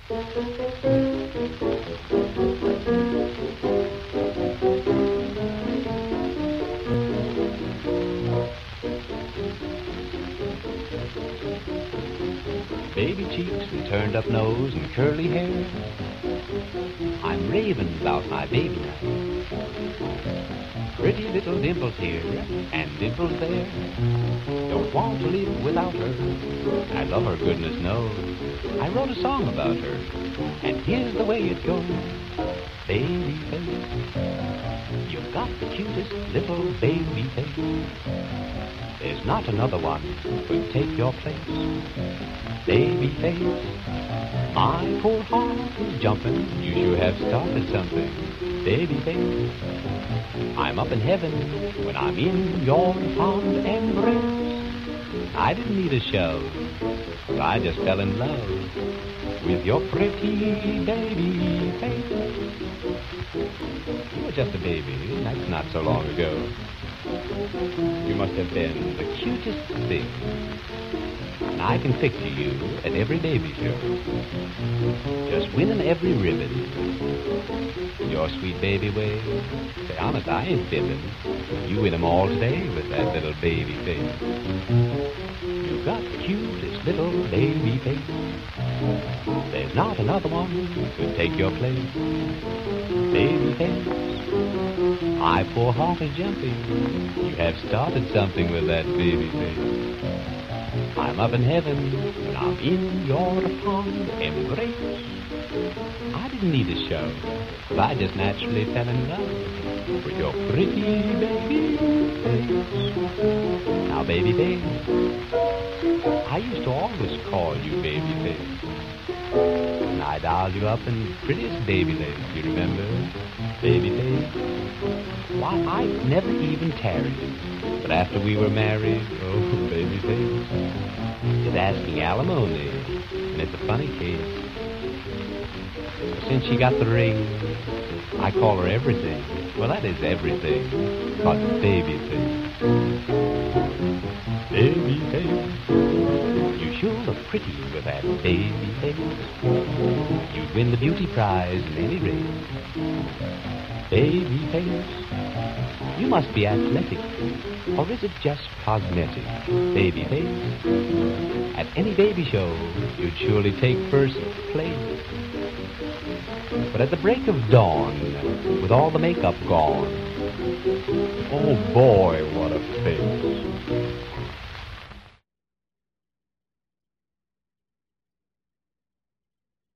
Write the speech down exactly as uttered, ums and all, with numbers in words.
Baby cheeks and turned up nose and curly hair, I'm raving about my baby now. Pretty little dimples here and dimples there, don't want to live without her. I love her, goodness knows. I wrote a song about her, and here's the way it goes. Baby face, you've got the cutest little baby face. There's not another one who'd take your place. Baby face, my poor heart is jumping. You sure have started something. Baby face, I'm up in heaven when I'm in your fond embrace. I didn't need a shove, so I just fell in love with your pretty baby face. You were just a baby, that's not so long ago. You must have been the cutest thing, and I can picture you at every baby show, just winning every ribbon. Your sweet baby ways, say honest, I ain't fibbing. You win them all today with that little baby face. You got the cutest little baby face. There's not another one who could take your place. Baby face, my poor heart is jumping. You have started something with that baby face. I'm up in heaven and I'm in your fond embrace. I didn't need a show, but I just naturally fell in love with your pretty baby face. Now, baby face, I used to always call you baby face, and I dolled you up in prettiest baby lace, you remember? Baby face, why, I never even tarried, but after we were married, oh, baby face, it's asking alimony, and it's a funny case. Since she got the ring, I call her everything. Well, that is everything, but baby face. Baby face, you sure look pretty with that baby face. You'd win the beauty prize in any race. Baby face, you must be athletic, or is it just cosmetic? Baby face, at any baby show, you'd surely take first place. But at the break of dawn, with all the makeup gone, oh boy, what a face.